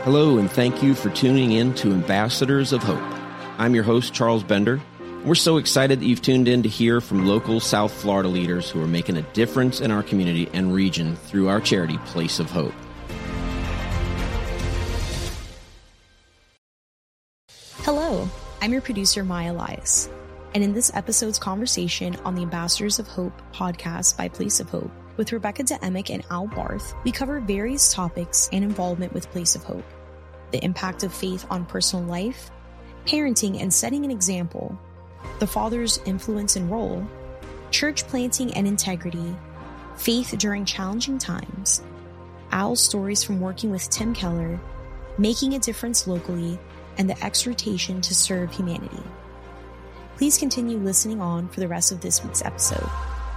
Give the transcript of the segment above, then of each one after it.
Hello, and thank you for tuning in to Ambassadors of Hope. I'm your host, Charles Bender. We're so excited that you've tuned in to hear from local South Florida leaders who are making a difference in our community and region through our charity, Place of Hope. Hello, I'm your producer, Maya Elias. And in this episode's conversation on the Ambassadors of Hope podcast by Place of Hope, with Rebecca DeEmick and Al Barth, we cover various topics and involvement with Place of Hope, the impact of faith on personal life, parenting and setting an example, the father's influence and role, church planting and integrity, faith during challenging times, Al's stories from working with Tim Keller, making a difference locally, and the exhortation to serve humanity. Please continue listening on for the rest of this week's episode.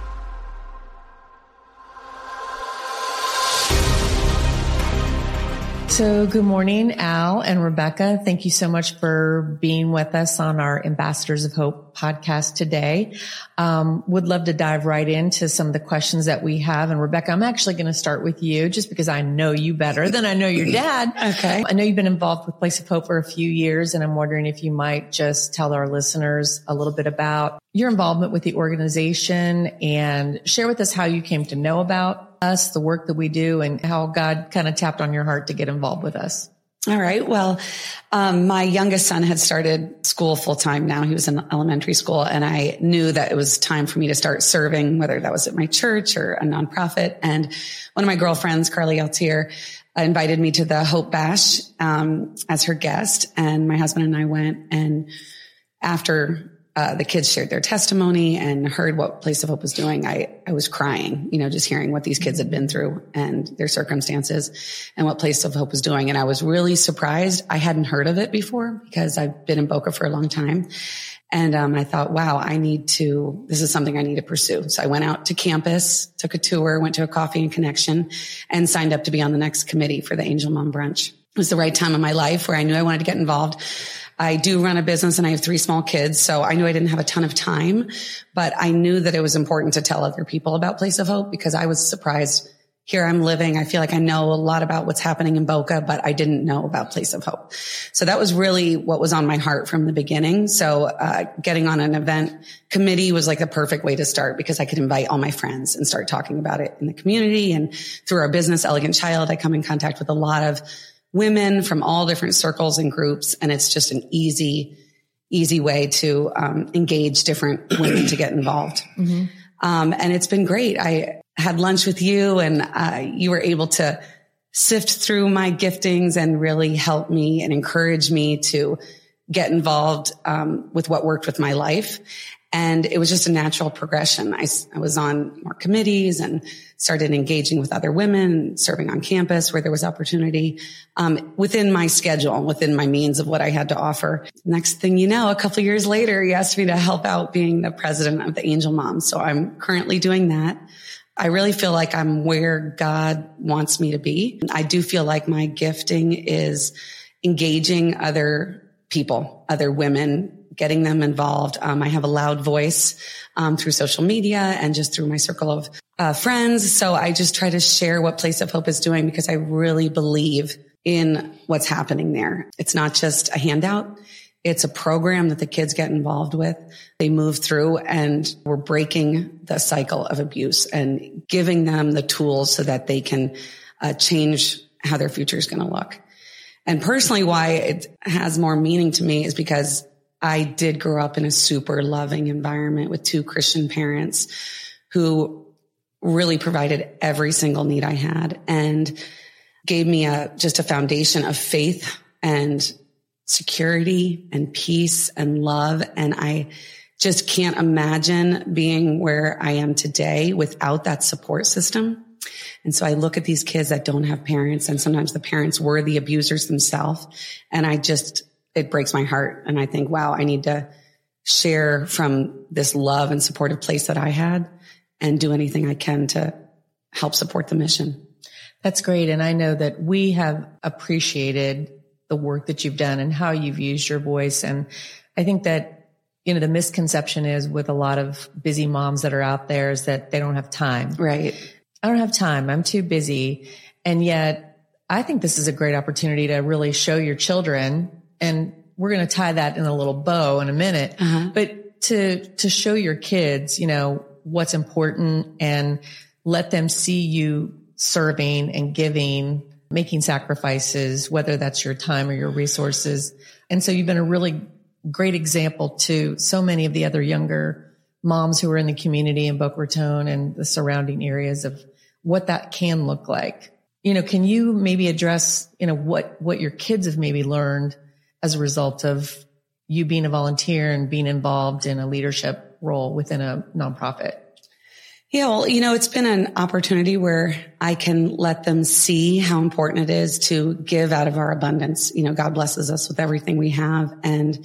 So good morning, Al and Rebecca. Thank you so much for being with us on our Ambassadors of Hope podcast today. Would love to dive right into some of the questions that we have. And Rebecca, I'm actually going to start with you just because I know you better than I know your dad. Okay. I know you've been involved with Place of Hope for a few years, and I'm wondering if you might just tell our listeners a little bit about your involvement with the organization and share with us how you came to know about us, the work that we do, and how God kind of tapped on your heart to get involved with us. All right. Well, my youngest son had started school full time now. He was in elementary school, and I knew that it was time for me to start serving, whether that was at my church or a nonprofit. And one of my girlfriends, Carly Altier, invited me to the Hope Bash, as her guest. And my husband and I went, and after the kids shared their testimony and heard what Place of Hope was doing, I was crying, just hearing what these kids had been through and their circumstances and what Place of Hope was doing. And I was really surprised. I hadn't heard of it before because I've been in Boca for a long time. And I thought, wow, this is something I need to pursue. So I went out to campus, took a tour, went to a coffee and connection, and signed up to be on the next committee for the Angel Mom Brunch. It was the right time in my life where I knew I wanted to get involved. I do run a business and I have 3 small kids, so I knew I didn't have a ton of time, but I knew that it was important to tell other people about Place of Hope because I was surprised. Here I'm living. I feel like I know a lot about what's happening in Boca, but I didn't know about Place of Hope. So that was really what was on my heart from the beginning. So getting on an event committee was like the perfect way to start because I could invite all my friends and start talking about it in the community. And through our business, Elegant Child, I come in contact with a lot of women from all different circles and groups. And it's just an easy way to engage different women to get involved. Mm-hmm. And it's been great. I had lunch with you and you were able to sift through my giftings and really help me and encourage me to get involved with what worked with my life. And it was just a natural progression. I was on more committees and started engaging with other women, serving on campus where there was opportunity, within my schedule, within my means of what I had to offer. Next thing you know, a couple of years later, he asked me to help out being the president of the Angel Moms. So I'm currently doing that. I really feel like I'm where God wants me to be. I do feel like my gifting is engaging other people, other women, getting them involved. I have a loud voice through social media and just through my circle of friends. So I just try to share what Place of Hope is doing because I really believe in what's happening there. It's not just a handout. It's a program that the kids get involved with. They move through and we're breaking the cycle of abuse and giving them the tools so that they can change how their future is going to look. And personally, why it has more meaning to me is because I did grow up in a super loving environment with 2 Christian parents who really provided every single need I had and gave me just a foundation of faith and security and peace and love. And I just can't imagine being where I am today without that support system. And so I look at these kids that don't have parents, and sometimes the parents were the abusers themselves. And it breaks my heart. And I think, wow, I need to share from this love and supportive place that I had and do anything I can to help support the mission. That's great. And I know that we have appreciated the work that you've done and how you've used your voice. And I think that, the misconception is with a lot of busy moms that are out there is that they don't have time. Right. I don't have time. I'm too busy. And yet I think this is a great opportunity to really show your children, and we're going to tie that in a little bow in a minute, but to show your kids, what's important and let them see you serving and giving, making sacrifices, whether that's your time or your resources. And so you've been a really great example to so many of the other younger moms who are in the community in Boca Raton and the surrounding areas of what that can look like. Can you maybe address, what your kids have maybe learned as a result of you being a volunteer and being involved in a leadership role within a nonprofit? Yeah, well, it's been an opportunity where I can let them see how important it is to give out of our abundance. God blesses us with everything we have. And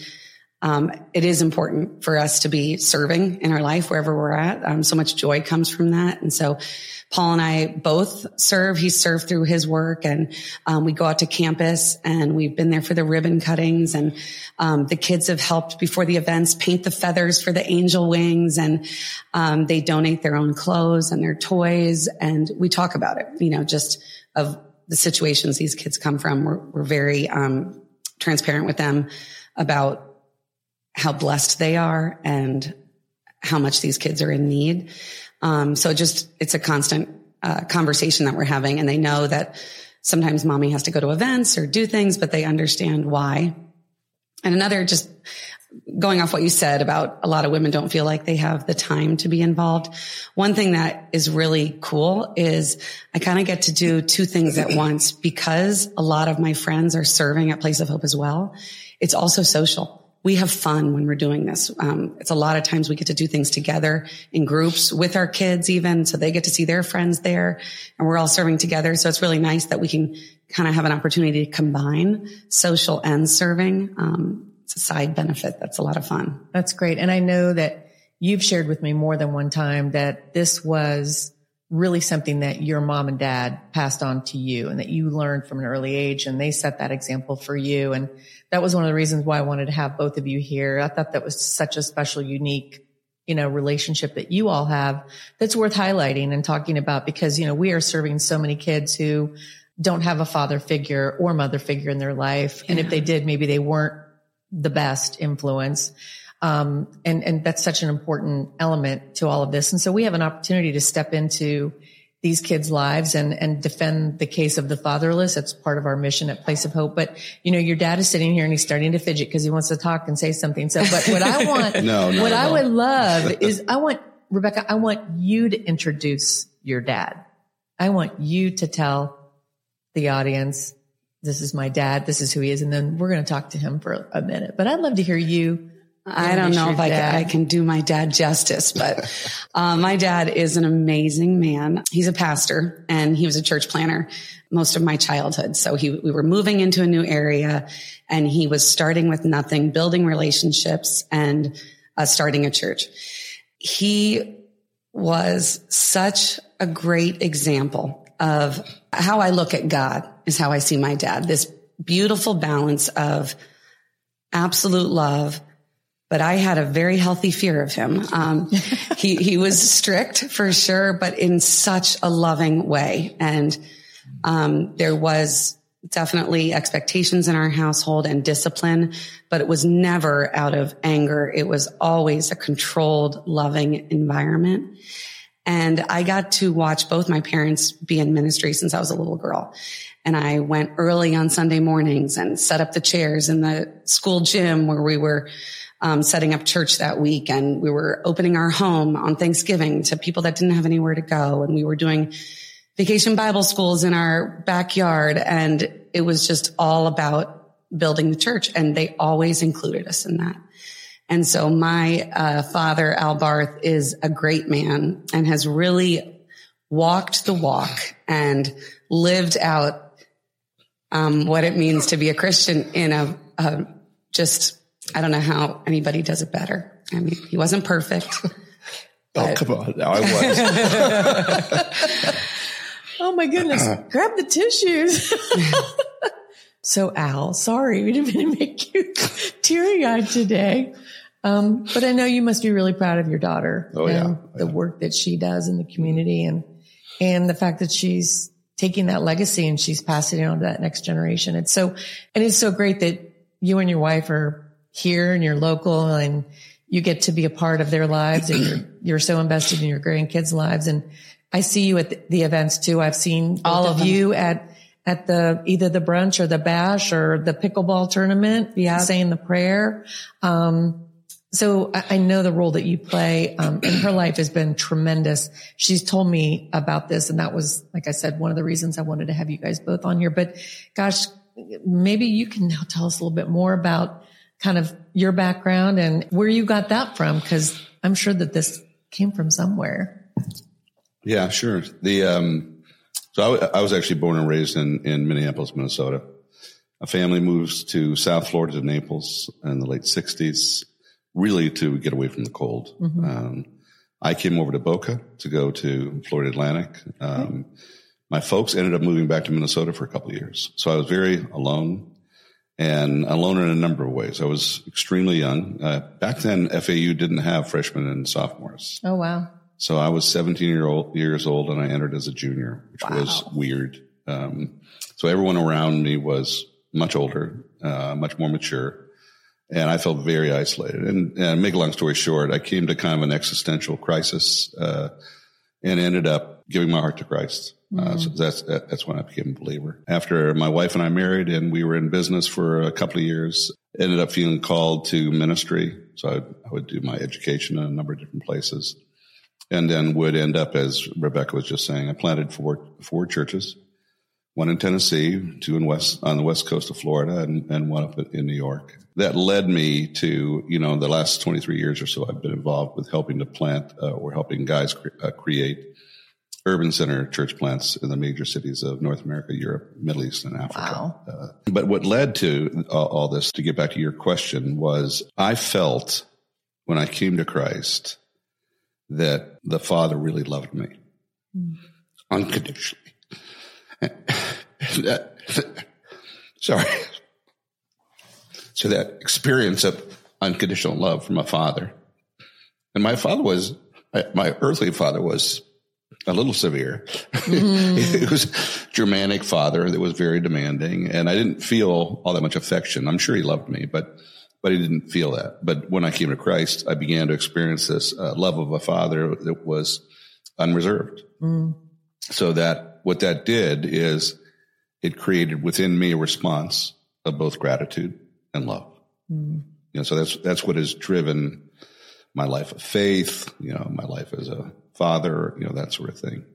it is important for us to be serving in our life wherever we're at. So much joy comes from that. And so Paul and I both serve. He served through his work, and we go out to campus, and we've been there for the ribbon cuttings, and the kids have helped before the events paint the feathers for the angel wings, and they donate their own clothes and their toys, and we talk about it, just of the situations these kids come from. We're very transparent with them about how blessed they are and how much these kids are in need. So it's a constant conversation that we're having, and they know that sometimes mommy has to go to events or do things, but they understand why. And another, just going off what you said about a lot of women don't feel like they have the time to be involved. One thing that is really cool is I kind of get to do two things at once, because a lot of my friends are serving at Place of Hope as well. It's also social. We have fun when we're doing this. It's a lot of times we get to do things together in groups with our kids even, so they get to see their friends there, and we're all serving together. So it's really nice that we can kind of have an opportunity to combine social and serving. It's a side benefit that's a lot of fun. That's great. And I know that you've shared with me more than one time that this was really something that your mom and dad passed on to you, and that you learned from an early age, and they set that example for you. And that was one of the reasons why I wanted to have both of you here. I thought that was such a special, unique, relationship that you all have that's worth highlighting and talking about, because, we are serving so many kids who don't have a father figure or mother figure in their life. Yeah. And if they did, maybe they weren't the best influence. And that's such an important element to all of this. And so we have an opportunity to step into these kids' lives and defend the case of the fatherless. That's part of our mission at Place of Hope. But, your dad is sitting here and he's starting to fidget because he wants to talk and say something. So, but what I want, I would love is Rebecca, I want you to introduce your dad. I want you to tell the audience, this is my dad, this is who he is. And then we're going to talk to him for a minute, but I'd love to hear you. I don't know if I can do my dad justice, but my dad is an amazing man. He's a pastor, and he was a church planner most of my childhood. So we were moving into a new area, and he was starting with nothing, building relationships, and starting a church. He was such a great example of how I look at God, is how I see my dad. This beautiful balance of absolute love, but I had a very healthy fear of him. He was strict for sure, but in such a loving way. And there was definitely expectations in our household and discipline, but it was never out of anger. It was always a controlled, loving environment. And I got to watch both my parents be in ministry since I was a little girl. And I went early on Sunday mornings and set up the chairs in the school gym where we were setting up church that week. And we were opening our home on Thanksgiving to people that didn't have anywhere to go. And we were doing vacation Bible schools in our backyard. And it was just all about building the church. And they always included us in that. And so my father, Al Barth, is a great man and has really walked the walk and lived out what it means to be a Christian in I don't know how anybody does it better. I mean, he wasn't perfect. Oh, come on. No, I was. Oh my goodness. Grab the tissues. So Al, sorry, we didn't mean to make you teary-eyed today. But I know you must be really proud of your daughter. Oh, yeah. The work that she does in the community and the fact that she's taking that legacy and she's passing it on to that next generation. It's so great that you and your wife are here and you're local and you get to be a part of their lives and you're so invested in your grandkids' lives. And I see you at the events too. I've seen all of you at the, either the brunch or the bash or the pickleball tournament, saying the prayer. So I know the role that you play, and her life has been tremendous. She's told me about this, and that was, like I said, one of the reasons I wanted to have you guys both on here. But gosh, maybe you can now tell us a little bit more about kind of your background and where you got that from, because I'm sure that this came from somewhere. Yeah, sure. So I was actually born and raised in Minneapolis, Minnesota. A family moves to South Florida, to Naples in the late 60s. Really to get away from the cold. Mm-hmm. I came over to Boca to go to Florida Atlantic. My folks ended up moving back to Minnesota for a couple of years. So I was very alone, and alone in a number of ways. I was extremely young. Back then, FAU didn't have freshmen and sophomores. Oh, wow. So I was 17 years old and I entered as a junior, which was weird. So everyone around me was much older, much more mature. And I felt very isolated. And make a long story short, I came to kind of an existential crisis, and ended up giving my heart to Christ. So that's when I became a believer. After my wife and I married and we were in business for a couple of years, ended up feeling called to ministry. So I would do my education in a number of different places, and then would end up, as Rebecca was just saying, I planted four churches, one in Tennessee, two on the west coast of Florida, and one up in New York. That led me to, the last 23 years or so, I've been involved with helping to plant, or helping guys create urban center church plants in the major cities of North America, Europe, Middle East, and Africa. Wow. But what led to all this, to get back to your question, was I felt when I came to Christ that the Father really loved me unconditionally. Sorry. So that experience of unconditional love from a father. And my earthly father was a little severe. He was a Germanic father that was very demanding, and I didn't feel all that much affection. I'm sure he loved me, but he didn't feel that. But when I came to Christ, I began to experience this love of a father that was unreserved. So that what that did is it created within me a response of both gratitude and love. So that's what has driven my life of faith, my life as a father, that sort of thing.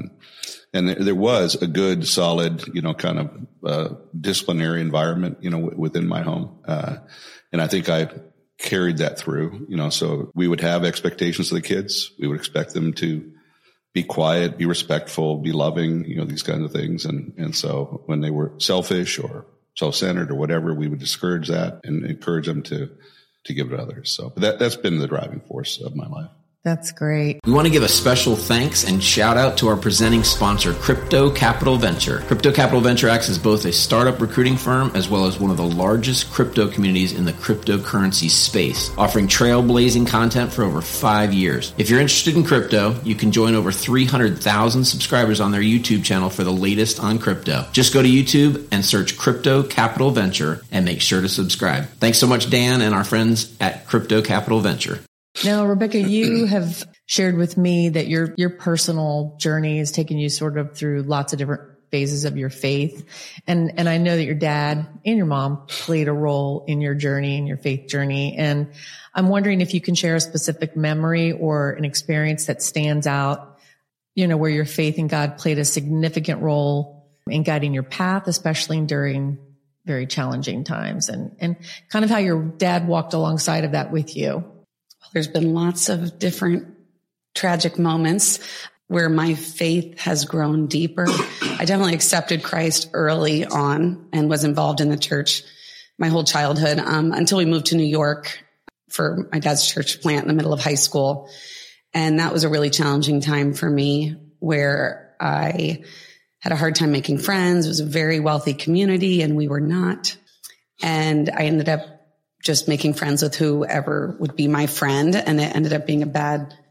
And there was a good, solid, kind of disciplinary environment, within my home. And I think I carried that through, so we would have expectations of the kids. We would expect them to be quiet, be respectful, be loving, these kinds of things. And so when they were selfish or self-centered or whatever, we would discourage that and encourage them to give it to others. So that's been the driving force of my life. That's great. We want to give a special thanks and shout out to our presenting sponsor, Crypto Capital Venture. Crypto Capital Venture acts as both a startup recruiting firm as well as one of the largest crypto communities in the cryptocurrency space, offering trailblazing content for over 5 years. If you're interested in crypto, you can join over 300,000 subscribers on their YouTube channel for the latest on crypto. Just go to YouTube and search Crypto Capital Venture and make sure to subscribe. Thanks so much, Dan, and our friends at Crypto Capital Venture. Now, Rebecca, you have shared with me that your personal journey has taken you sort of through lots of different phases of your faith. And I know that your dad and your mom played a role in your journey, in your faith journey. And I'm wondering if you can share a specific memory or an experience that stands out, where your faith in God played a significant role in guiding your path, especially during very challenging times, and kind of how your dad walked alongside of that with you. There's been lots of different tragic moments where my faith has grown deeper. I definitely accepted Christ early on and was involved in the church my whole childhood, until we moved to New York for my dad's church plant in the middle of high school. And that was a really challenging time for me, where I had a hard time making friends. It was a very wealthy community and we were not. And I ended up just making friends with whoever would be my friend. And it ended up being a bad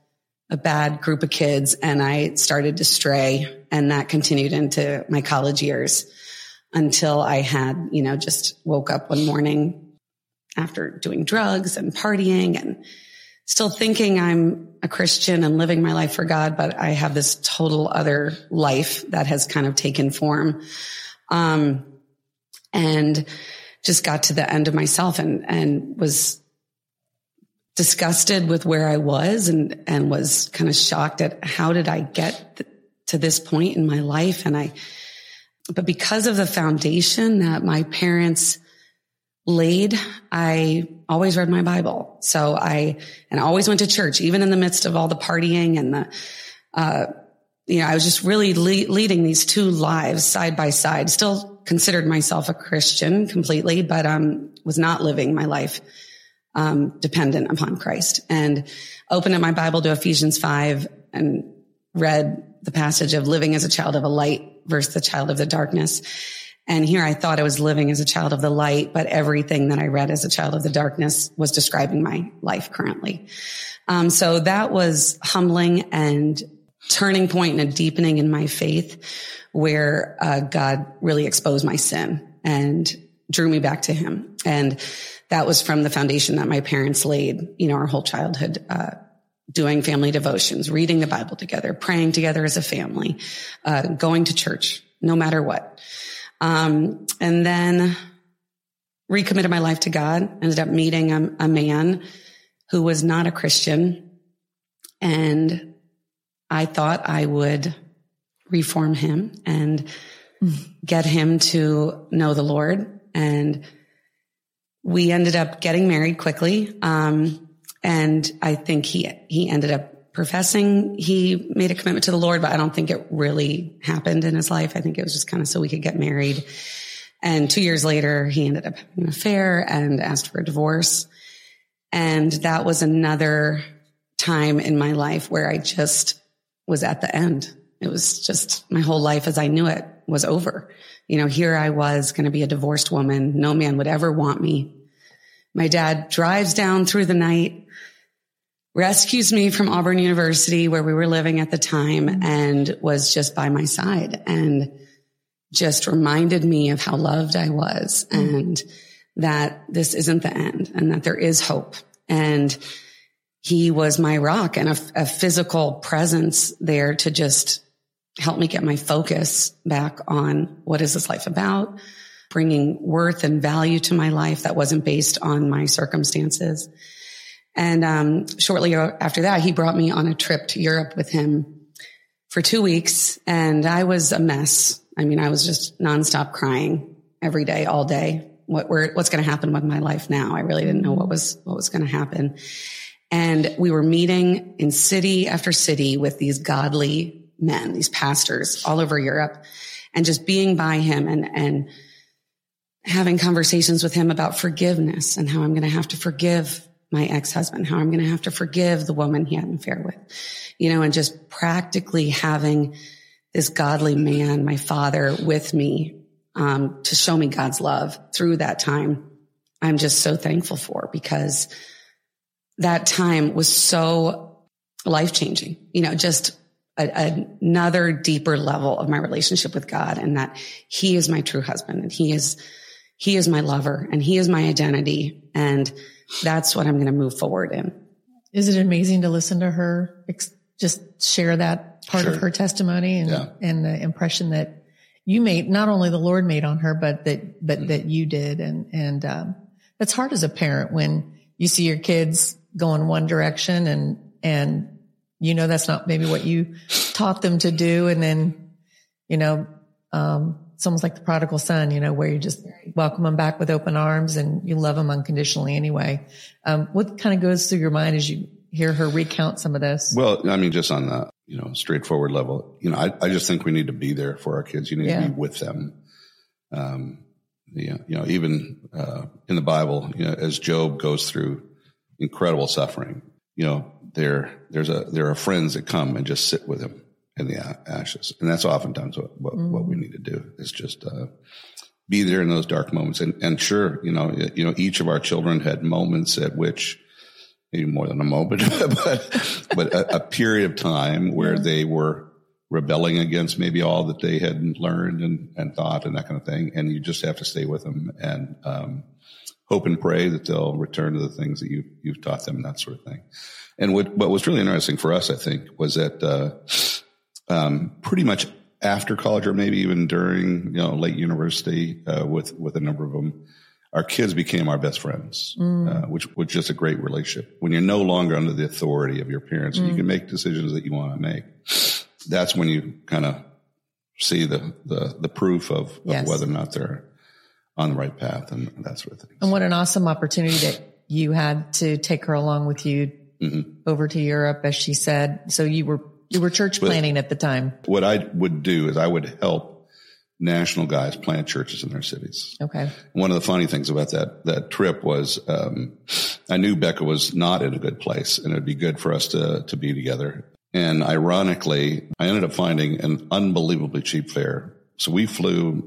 a bad group of kids, and I started to stray, and that continued into my college years until I had, just woke up one morning after doing drugs and partying and still thinking I'm a Christian and living my life for God, but I have this total other life that has kind of taken form. And just got to the end of myself and was disgusted with where I was and was kind of shocked at how did I get to this point in my life. But because of the foundation that my parents laid, I always read my Bible. So I always went to church, even in the midst of all the partying and I was just really leading these two lives side by side, still considered myself a Christian completely, but was not living my life dependent upon Christ. And opened up my Bible to Ephesians 5 and read the passage of living as a child of a light versus the child of the darkness. And here I thought I was living as a child of the light, but everything that I read as a child of the darkness was describing my life currently. So that was humbling and turning point and a deepening in my faith where God really exposed my sin and drew me back to him. And that was from the foundation that my parents laid, our whole childhood, doing family devotions, reading the Bible together, praying together as a family, going to church, no matter what. And then recommitted my life to God, ended up meeting a man who was not a Christian. And I thought I would reform him and get him to know the Lord. And we ended up getting married quickly. And I think he ended up professing he made a commitment to the Lord, but I don't think it really happened in his life. I think it was just kind of so we could get married. And 2 years later, he ended up having an affair and asked for a divorce. And that was another time in my life where I just was at the end. It was just my whole life as I knew it was over. Here I was going to be a divorced woman. No man would ever want me. My dad drives down through the night, rescues me from Auburn University where we were living at the time, and was just by my side and just reminded me of how loved I was and that this isn't the end and that there is hope. And he was my rock and a physical presence there to just help me get my focus back on what is this life about, bringing worth and value to my life that wasn't based on my circumstances. And shortly after that, he brought me on a trip to Europe with him for 2 weeks. And I was a mess. I mean, I was just nonstop crying every day, all day. What's going to happen with my life now? I really didn't know what was going to happen. And we were meeting in city after city with these godly men, these pastors all over Europe, and just being by him and having conversations with him about forgiveness and how I'm going to have to forgive my ex-husband, how I'm going to have to forgive the woman he had an affair with, and just practically having this godly man, my father, with me, to show me God's love through that time. I'm just so thankful for, because that time was so life-changing, just another deeper level of my relationship with God, and that he is my true husband and he is my lover and he is my identity. And that's what I'm going to move forward in. Is it amazing to listen to her just share that part of her testimony and the impression that you made, not only the Lord made on her, but that you did. And that's hard as a parent when you see your kids go in one direction and that's not maybe what you taught them to do. And then, it's almost like the prodigal son, where you just welcome them back with open arms and you love them unconditionally anyway. What kind of goes through your mind as you hear her recount some of this? Well, I mean, just on the, straightforward level, I just think we need to be there for our kids. You need to be with them. Even in the Bible, as Job goes through incredible suffering, there are friends that come and just sit with him in the ashes. And that's oftentimes what we need to do is just be there in those dark moments. And sure, each of our children had moments at which, maybe more than a moment, but a period of time where they were rebelling against maybe all that they had learned and thought and that kind of thing. And you just have to stay with them and hope and pray that they'll return to the things that you've taught them and that sort of thing. And what was really interesting for us, I think, was that pretty much after college, or maybe even during late university, with a number of them, our kids became our best friends, which was just a great relationship. When you're no longer under the authority of your parents, and you can make decisions that you want to make. That's when you kind of see the proof of whether or not they're on the right path and that sort of thing. And what an awesome opportunity that you had to take her along with you over to Europe, as she said. So you were church planting at the time. What I would do is I would help national guys plant churches in their cities. Okay. One of the funny things about that trip was I knew Becca was not in a good place, and it'd be good for us to be together. And ironically, I ended up finding an unbelievably cheap fare. So we flew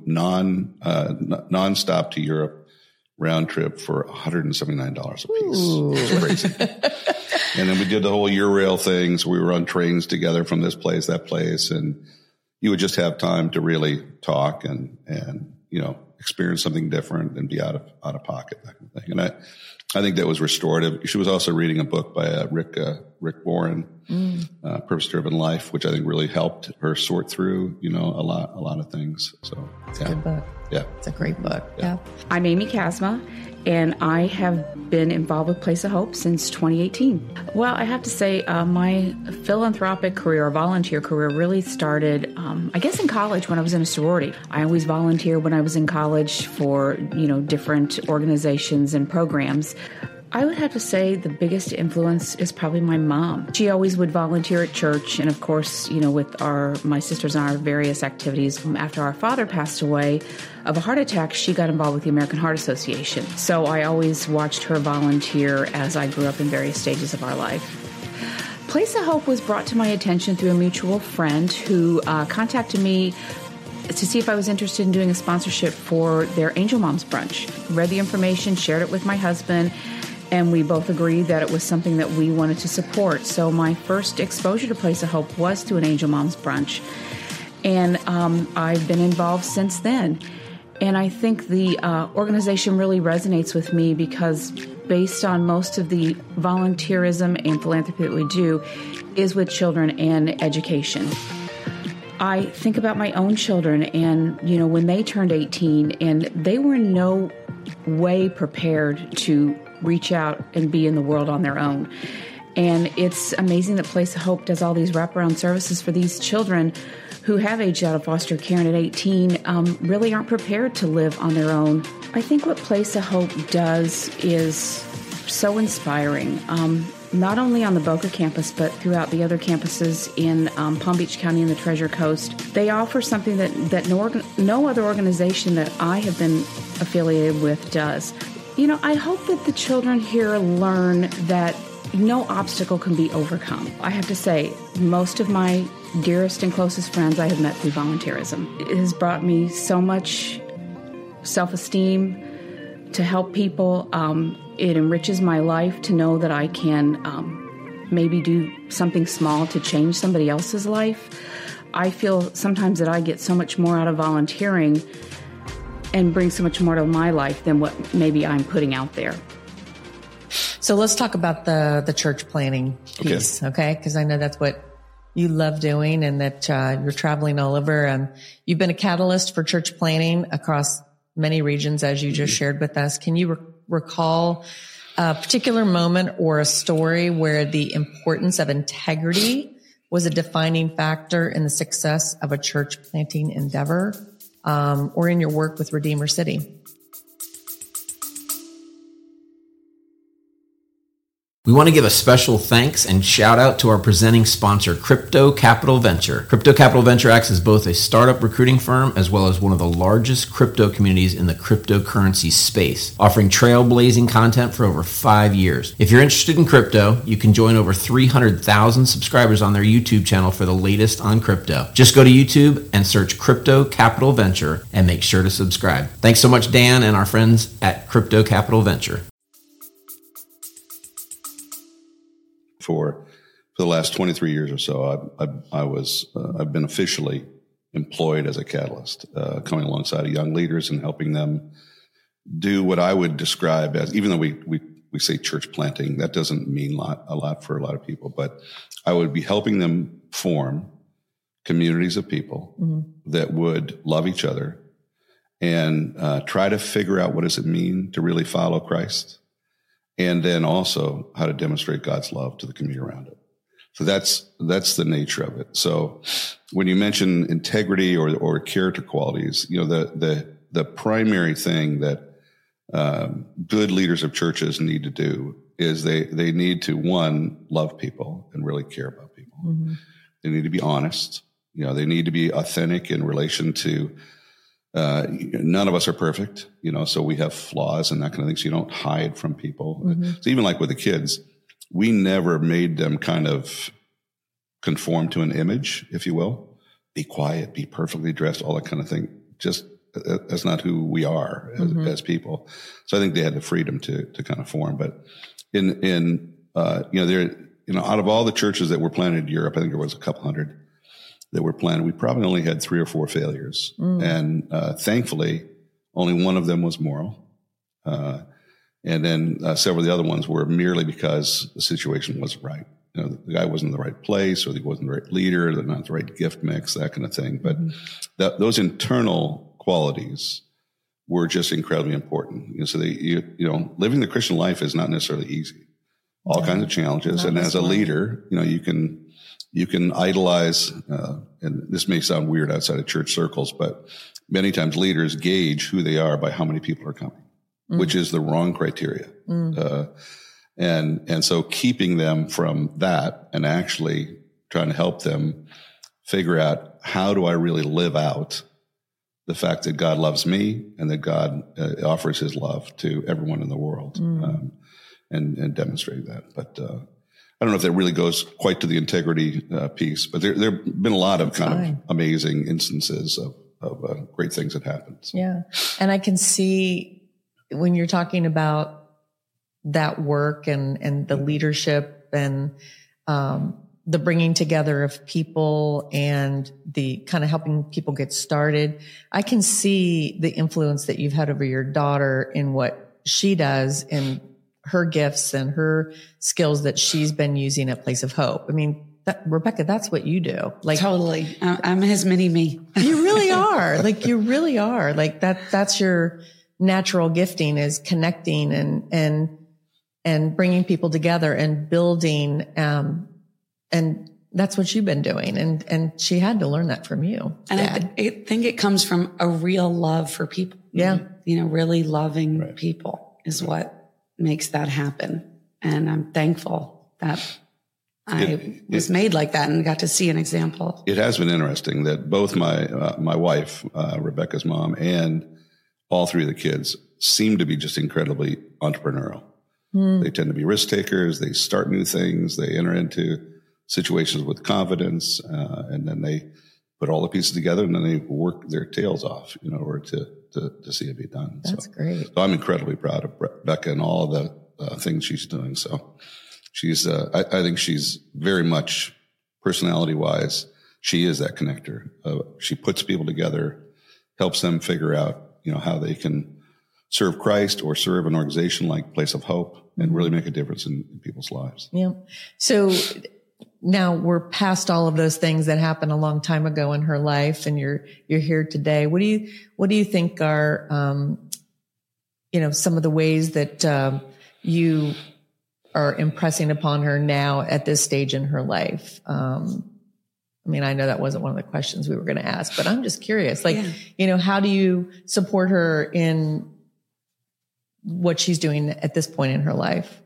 nonstop to Europe, round trip for $179 a piece. Ooh. It's crazy. And then we did the whole Eurail things. We were on trains together from this place, that place, and you would just have time to really talk and experience something different and be out of pocket, that kind of thing. And I think that was restorative. She was also reading a book by Rick Warren, Purpose Driven Life, which I think really helped her sort through, a lot of things. So it's a good book. Yeah. It's a great book. Yeah. I'm Amy Kasma, and I have been involved with Place of Hope since 2018. Well, I have to say my philanthropic career, volunteer career, really started, I guess, in college when I was in a sorority. I always volunteered when I was in college for, different organizations and programs. I would have to say the biggest influence is probably my mom. She always would volunteer at church, and of course, with my sisters and our various activities. After our father passed away of a heart attack, she got involved with the American Heart Association. So I always watched her volunteer as I grew up in various stages of our life. Place of Hope was brought to my attention through a mutual friend who contacted me to see if I was interested in doing a sponsorship for their Angel Moms brunch. Read the information, shared it with my husband, and we both agreed that it was something that we wanted to support. So my first exposure to Place of Hope was through an Angel Moms brunch. And I've been involved since then. And I think the organization really resonates with me because based on most of the volunteerism and philanthropy that we do is with children and education. I think about my own children and, when they turned 18 and they were in no way prepared to reach out and be in the world on their own. And it's amazing that Place of Hope does all these wraparound services for these children who have aged out of foster care and at 18 really aren't prepared to live on their own. I think what Place of Hope does is so inspiring, not only on the Boca campus, but throughout the other campuses in Palm Beach County and the Treasure Coast. They offer something that no other organization that I have been affiliated with does. I hope that the children here learn that no obstacle can be overcome. I have to say, most of my dearest and closest friends I have met through volunteerism. It has brought me so much self-esteem to help people. It enriches my life to know that I can maybe do something small to change somebody else's life. I feel sometimes that I get so much more out of volunteering and bring so much more to my life than what maybe I'm putting out there. So let's talk about the church planning piece, okay? Because I know that's what you love doing and that you're traveling all over. And you've been a catalyst for church planning across many regions, as you just shared with us. Can you recall a particular moment or a story where the importance of integrity was a defining factor in the success of a church planting endeavor? Or in your work with Redeemer City? We want to give a special thanks and shout out to our presenting sponsor, Crypto Capital Venture. Crypto Capital Venture acts as both a startup recruiting firm as well as one of the largest crypto communities in the cryptocurrency space, offering trailblazing content for over 5 years. If you're interested in crypto, you can join over 300,000 subscribers on their YouTube channel for the latest on crypto. Just go to YouTube and search Crypto Capital Venture and make sure to subscribe. Thanks so much, Dan, and our friends at Crypto Capital Venture. for the last 23 years or so, I've been officially employed as a catalyst, coming alongside of young leaders and helping them do what I would describe as, even though we say church planting, that doesn't mean a lot for a lot of people, but I would be helping them form communities of people that would love each other and try to figure out what does it mean to really follow Christ, and then also how to demonstrate God's love to the community around it. So that's the nature of it. So when you mention integrity or character qualities, the primary thing that good leaders of churches need to do is they need to, one, love people and really care about people. Mm-hmm. They need to be honest. They need to be authentic in relation to, none of us are perfect, so we have flaws and that kind of thing. So you don't hide from people. Mm-hmm. So even like with the kids, we never made them kind of conform to an image, if you will. Be quiet, be perfectly dressed, all that kind of thing. Just that's not who we are as people. So I think they had the freedom to kind of form. But out of all the churches that were planted in Europe, I think there was a couple hundred that were planted. We probably only had 3 or 4 failures. And thankfully, only one of them was moral. And then several of the other ones were merely because the situation wasn't right. The guy wasn't in the right place, or he wasn't the right leader, they're not the right gift mix, that kind of thing. But those internal qualities were just incredibly important. So living the Christian life is not necessarily easy. All kinds of challenges. And as a leader, you can idolize, and this may sound weird outside of church circles, but many times leaders gauge who they are by how many people are coming, which is the wrong criteria. And so keeping them from that and actually trying to help them figure out, how do I really live out the fact that God loves me and that God offers his love to everyone in the world, and demonstrate that. But I don't know if that really goes quite to the integrity piece, but there have been a lot of kind of amazing instances of great things that happened. So. Yeah. And I can see when you're talking about that work and the leadership and the bringing together of people and the kind of helping people get started, I can see the influence that you've had over your daughter in what she does and her gifts and her skills that she's been using at Place of Hope. I mean, Rebecca, that's what you do. Like, totally. I'm his mini me. You really are. You really are. That's your natural gifting, is connecting and bringing people together and building. And that's what you've been doing. And she had to learn that from you. And I think it comes from a real love for people. Yeah. Really loving people is what makes that happen. And I'm thankful that I was made like that and got to see an example. It has been interesting that both my wife, Rebecca's mom, and all 3 of the kids seem to be just incredibly entrepreneurial. They tend to be risk takers. They start new things. They enter into situations with confidence, and then they put all the pieces together, and then they work their tails off in order to see it be done. That's great. So I'm incredibly proud of Rebecca and all of the things she's doing. So she's, I think she's very much personality wise, she is that connector. She puts people together, helps them figure out, how they can serve Christ or serve an organization like Place of Hope and really make a difference in people's lives. Yeah. So now we're past all of those things that happened a long time ago in her life, and you're here today. What do you think are, some of the ways that, you are impressing upon her now at this stage in her life? I know that wasn't one of the questions we were going to ask, but I'm just curious, how do you support her in what she's doing at this point in her life?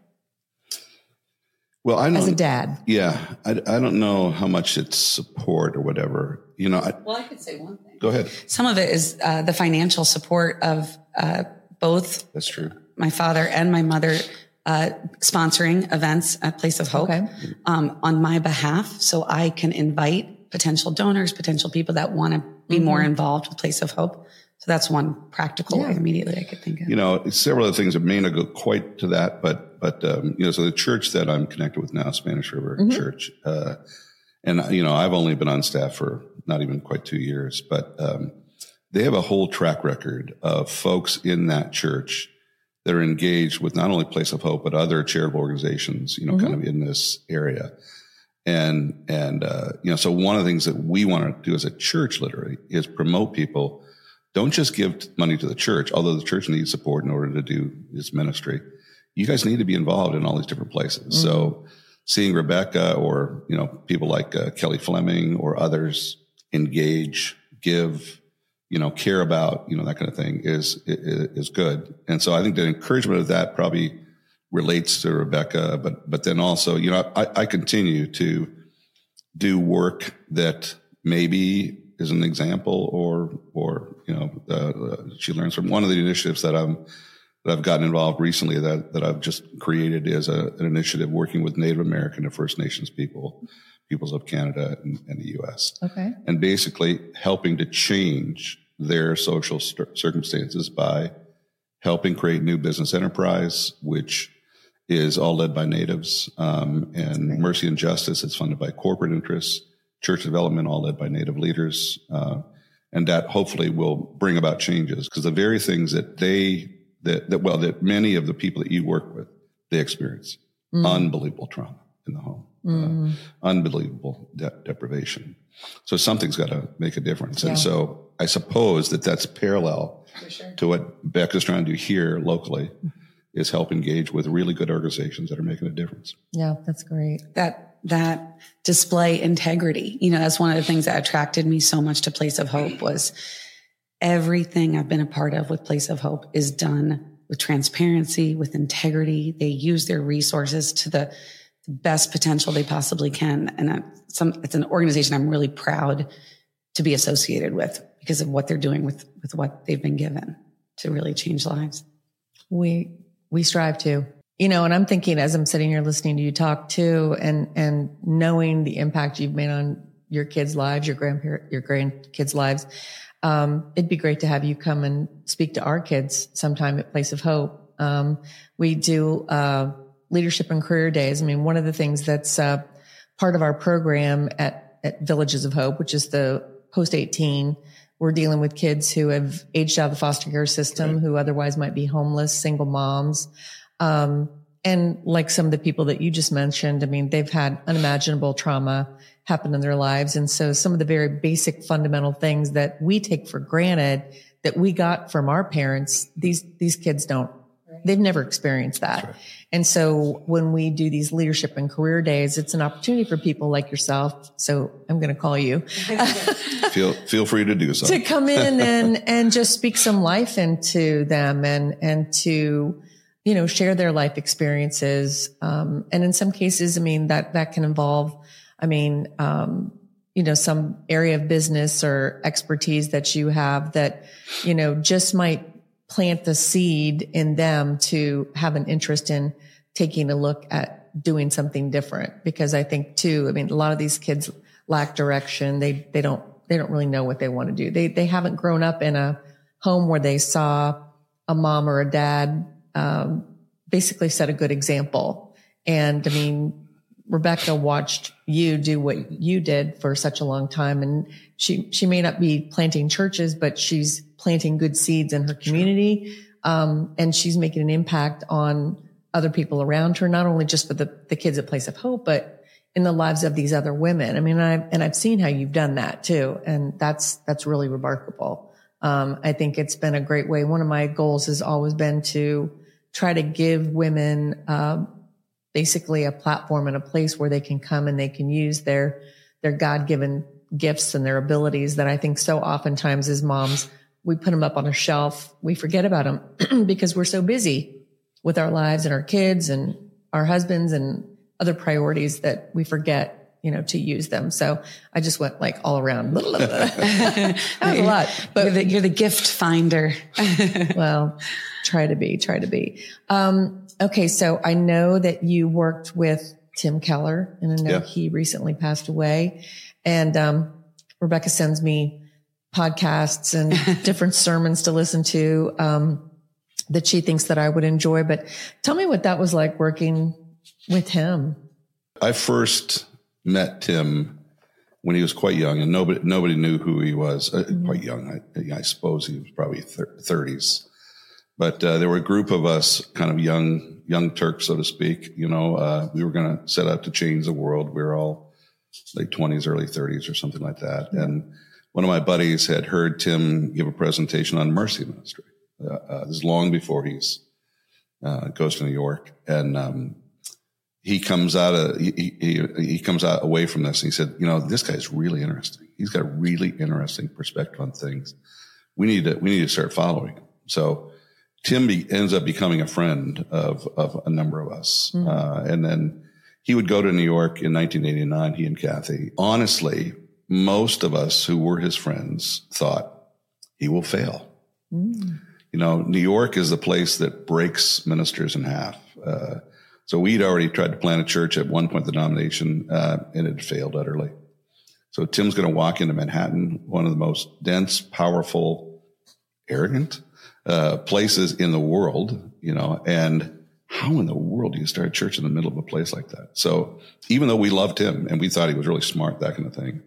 Well, as a dad. Yeah. I don't know how much it's support or whatever, I could say one thing. Go ahead. Some of it is the financial support of both. That's true. My father and my mother sponsoring events at Place of Hope on my behalf, so I can invite potential donors, potential people that want to be more involved with Place of Hope. So that's one practical way immediately I could think of. You know, several other things that may not go quite to that, but you know, so the church that I'm connected with now, Spanish River Church, and, you know, I've only been on staff for not even quite 2 years, but they have a whole track record of folks in that church that are engaged with not only Place of Hope, but other charitable organizations, you know, kind of in this area. And you know, so one of the things that we want to do as a church literally is promote people. Don't just give money to the church, although the church needs support in order to do its ministry. You guys need to be involved in all these different places. So seeing Rebecca or, you know, people like Kelly Fleming or others engage, give, you know, care about, you know, that kind of thing is good. And so I think the encouragement of that probably relates to Rebecca, but then also, you know, I continue to do work that maybe is an example or, you know, she learns from. One of the initiatives that I've gotten involved recently that I've just created is an initiative working with Native American and First Nations peoples of Canada and the U.S. Okay. And basically helping to change their social circumstances by helping create new business enterprise, which is all led by natives, and Mercy and Justice is funded by corporate interests, church development all led by Native leaders, and that hopefully will bring about changes, because the very things that that many of the people that you work with, they experience unbelievable trauma in the home, unbelievable deprivation. So something's got to make a difference. And so I suppose that's parallel to what Becca's trying to do here locally, is help engage with really good organizations that are making a difference. Yeah, that's great. That display integrity. You know, that's one of the things that attracted me so much to Place of Hope was everything I've been a part of with Place of Hope is done with transparency, with integrity. They use their resources to the best potential they possibly can. And it's an organization I'm really proud to be associated with because of what they're doing with what they've been given to really change lives. We strive to, you know, and I'm thinking as I'm sitting here listening to you talk too, and knowing the impact you've made on your kids' lives, your grandkids' lives. It'd be great to have you come and speak to our kids sometime at Place of Hope. We do, leadership and career days. I mean, one of the things that's, part of our program at Villages of Hope, which is the post 18, we're dealing with kids who have aged out of the foster care system, who otherwise might be homeless, single moms. And like some of the people that you just mentioned, I mean, they've had unimaginable trauma happen in their lives. And so some of the very basic fundamental things that we take for granted that we got from our parents, these kids don't. They've never experienced that. Right. And so when we do these leadership and career days, it's an opportunity for people like yourself. So I'm going to call you. Feel free to do so. To come in and just speak some life into them and to, you know, share their life experiences. And in some cases, I mean, that can involve, you know, some area of business or expertise that you have that, you know, just might plant the seed in them to have an interest in taking a look at doing something different. Because I think too, I mean, a lot of these kids lack direction. They don't really know what they want to do. They haven't grown up in a home where they saw a mom or a dad, basically set a good example. And I mean, Rebecca watched you do what you did for such a long time. And she may not be planting churches, but she's planting good seeds in her community. And she's making an impact on other people around her, not only just for the kids at Place of Hope, but in the lives of these other women. I mean, I've seen how you've done that too. And that's really remarkable. I think it's been a great way. One of my goals has always been to try to give women, basically a platform and a place where they can come and they can use their God-given gifts and their abilities that I think so oftentimes as moms, we put them up on a shelf. We forget about them because we're so busy with our lives and our kids and our husbands and other priorities that we forget, you know, to use them. So I just went like all around. That was a lot, but you're the gift finder. Well, try to be. Okay. So I know that you worked with Tim Keller, and I know he recently passed away. And Rebecca sends me podcasts and different sermons to listen to that she thinks that I would enjoy. But tell me what that was like working with him. I first met Tim when he was quite young, and nobody knew who he was. Quite young, I suppose he was probably 30s. But there were a group of us, kind of young Turks, so to speak. We were going to set out to change the world. We were all late 20s, early 30s, or something like that. Yeah. And one of my buddies had heard Tim give a presentation on mercy ministry. This is long before he goes to New York, and he comes out away from this, and he said, this guy's really interesting. He's got a really interesting perspective on things. We need to start following him. So Tim ends up becoming a friend of a number of us, and then he would go to New York in 1989. He and Kathy. Honestly, most of us who were his friends thought he will fail. New York is the place that breaks ministers in half. So we'd already tried to plant a church at one point, the denomination, and it failed utterly. So Tim's going to walk into Manhattan, one of the most dense, powerful, arrogant places in the world, and how in the world do you start a church in the middle of a place like that? So even though we loved him and we thought he was really smart, that kind of thing,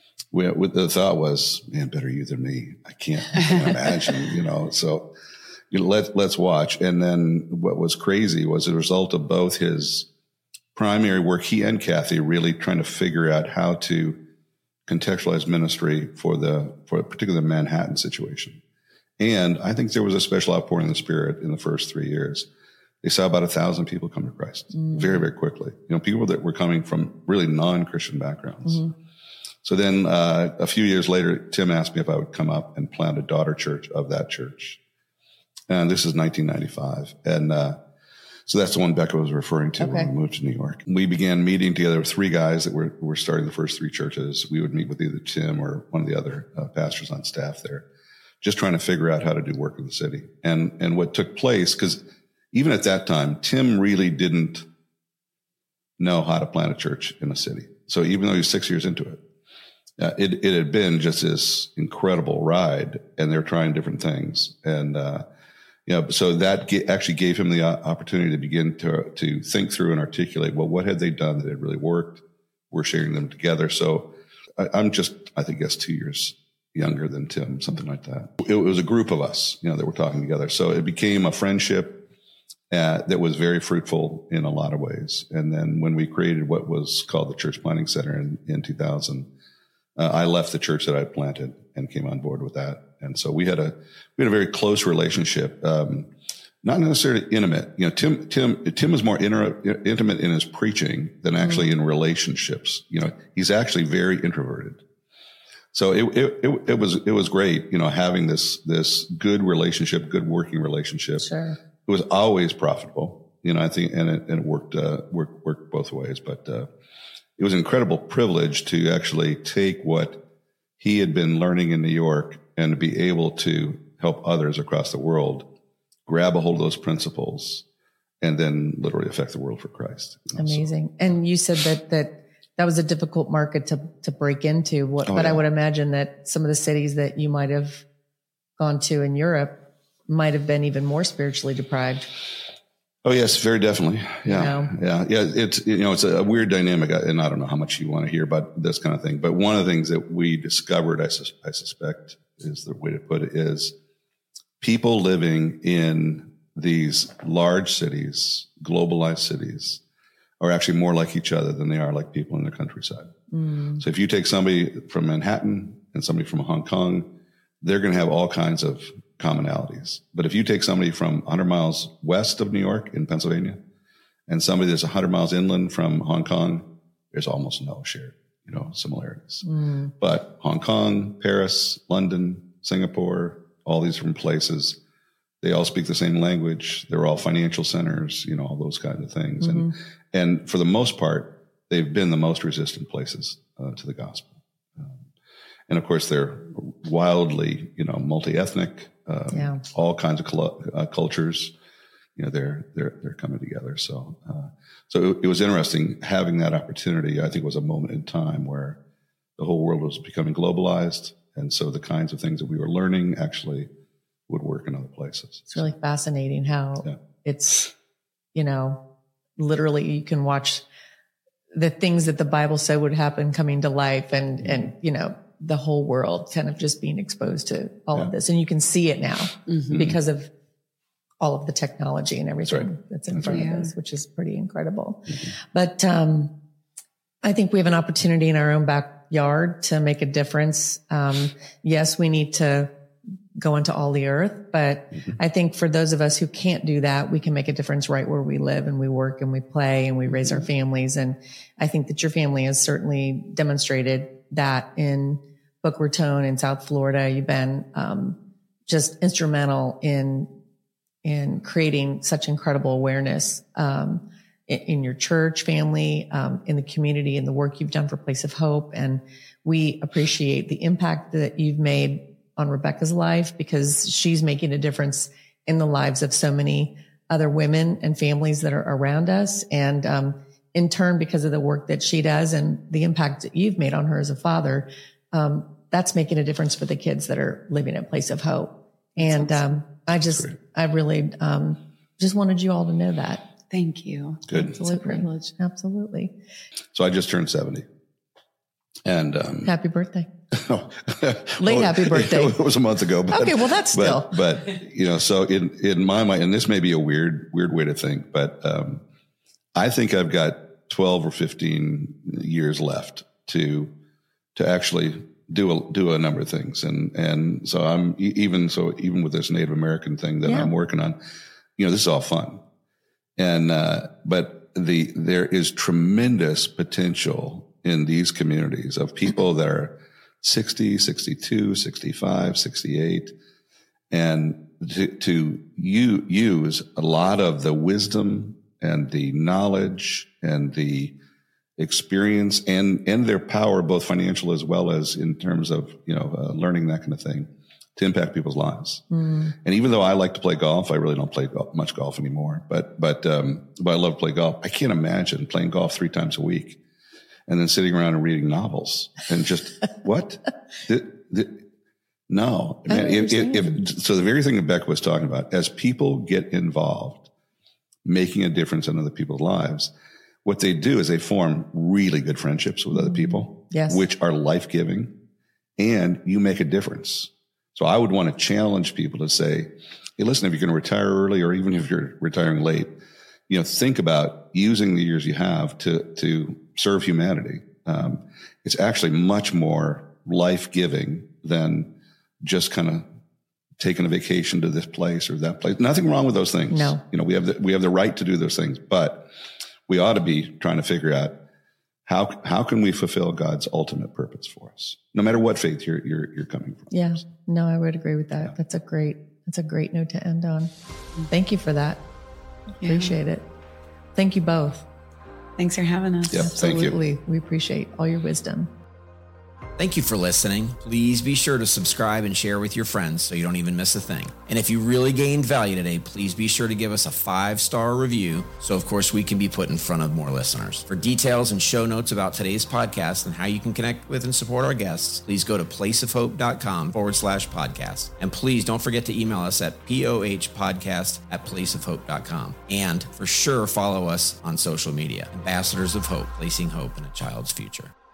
the thought was, man, better you than me. I can't imagine, so let's watch. And then what was crazy was a result of both his primary work, he and Kathy really trying to figure out how to contextualize ministry for particularly the Manhattan situation. And I think there was a special outpouring of the Spirit in the first 3 years. They saw about 1,000 people come to Christ very, very quickly. People that were coming from really non-Christian backgrounds. So then a few years later, Tim asked me if I would come up and plant a daughter church of that church. And this is 1995. And so that's the one Becca was referring to when we moved to New York. We began meeting together with 3 guys that were starting the first 3 churches. We would meet with either Tim or one of the other pastors on staff there, just trying to figure out how to do work in the city. And what took place, because even at that time, Tim really didn't know how to plant a church in a city. So even though he was 6 years into it, it had been just this incredible ride, and they're trying different things. And, so that actually gave him the opportunity to begin to think through and articulate, well, what had they done that had really worked? We're sharing them together. So I'm just, I think, 2 years younger than Tim, something like that. It was a group of us, that were talking together. So it became a friendship that was very fruitful in a lot of ways. And then when we created what was called the Church Planting Center in 2000, I left the church that I planted and came on board with that. And so we had a very close relationship, not necessarily intimate. Tim is more intimate in his preaching than actually in relationships. He's actually very introverted. So it was great, having this good relationship, good working relationship. Sure. It was always profitable, I think, and it worked both ways. But it was an incredible privilege to actually take what he had been learning in New York and to be able to help others across the world grab a hold of those principles and then literally affect the world for Christ. Amazing. So, and you said that was a difficult market to break into. But I would imagine that some of the cities that you might have gone to in Europe might have been even more spiritually deprived. Oh yes, very definitely. Yeah. It's a weird dynamic, and I don't know how much you want to hear about this kind of thing. But one of the things that we discovered, I suspect, is the way to put it, is people living in these large cities, globalized cities, are actually more like each other than they are like people in the countryside. So if you take somebody from Manhattan and somebody from Hong Kong, they're going to have all kinds of commonalities. But if you take somebody from 100 miles west of New York in Pennsylvania and somebody that's 100 miles inland from Hong Kong, there's almost no shared, similarities. But Hong Kong, Paris, London, Singapore, all these different places, they all speak the same language. They're all financial centers, all those kinds of things. And for the most part, they've been the most resistant places to the gospel. And of course, they're wildly, multi-ethnic, all kinds of cultures. They're coming together. So it was interesting having that opportunity. I think it was a moment in time where the whole world was becoming globalized, And so the kinds of things that we were learning actually would work in other places. It's really fascinating how it's, literally you can watch the things that the Bible said would happen coming to life and the whole world kind of just being exposed to all of this. And you can see it now because of all of the technology and everything that's in front of us, which is pretty incredible. But I think we have an opportunity in our own backyard to make a difference. Yes, we need to go into all the earth, but I think for those of us who can't do that, we can make a difference right where we live and we work and we play and we raise our families. And I think that your family has certainly demonstrated that in Boca Raton in South Florida. You've been just instrumental in creating such incredible awareness in your church family, in the community, and the work you've done for Place of Hope. And we appreciate the impact that you've made on Rebecca's life, because she's making a difference in the lives of so many other women and families that are around us. And in turn, because of the work that she does and the impact that you've made on her as a father, that's making a difference for the kids that are living at Place of Hope. And I really just wanted you all to know that. Thank you. Good. Absolutely. It's a privilege. Absolutely. So I just turned 70. And happy birthday. Late happy birthday. It was a month ago. But, okay, well, that's still. But so in my mind, and this may be a weird way to think, but I think I've got 12 or 15 years left to actually do a number of things. And so I'm even with this Native American thing that I'm working on, this is all fun. And but there is tremendous potential in these communities of people that are 60, 62, 65, 68, and to use a lot of the wisdom and the knowledge and the experience and their power, both financial as well as in terms of, learning that kind of thing, to impact people's lives. And even though I like to play golf, I really don't play much golf anymore, but I love to play golf. I can't imagine playing golf 3 times a week and then sitting around and reading novels and just what? No. So the very thing that Becca was talking about, as people get involved, making a difference in other people's lives, what they do is they form really good friendships with other people, which are life-giving, and you make a difference. So I would want to challenge people to say, hey, listen, if you're going to retire early or even if you're retiring late, think about using the years you have to serve humanity. It's actually much more life-giving than just kind of taking a vacation to this place or that place. Nothing wrong with those things. No. We have the right to do those things, but we ought to be trying to figure out how can we fulfill God's ultimate purpose for us, no matter what faith you're coming from. Yeah. No, I would agree with that. Yeah. That's a great note to end on. Thank you for that. Appreciate it. Thank you both. Thanks for having us. Yep, Absolutely. Thank you. We appreciate all your wisdom. Thank you for listening. Please be sure to subscribe and share with your friends so you don't even miss a thing. And if you really gained value today, please be sure to give us a 5-star review so, of course, we can be put in front of more listeners. For details and show notes about today's podcast and how you can connect with and support our guests, please go to placeofhope.com/podcast. And please don't forget to email us at pohpodcast@placeofhope.com. And for sure, follow us on social media. Ambassadors of Hope, placing hope in a child's future.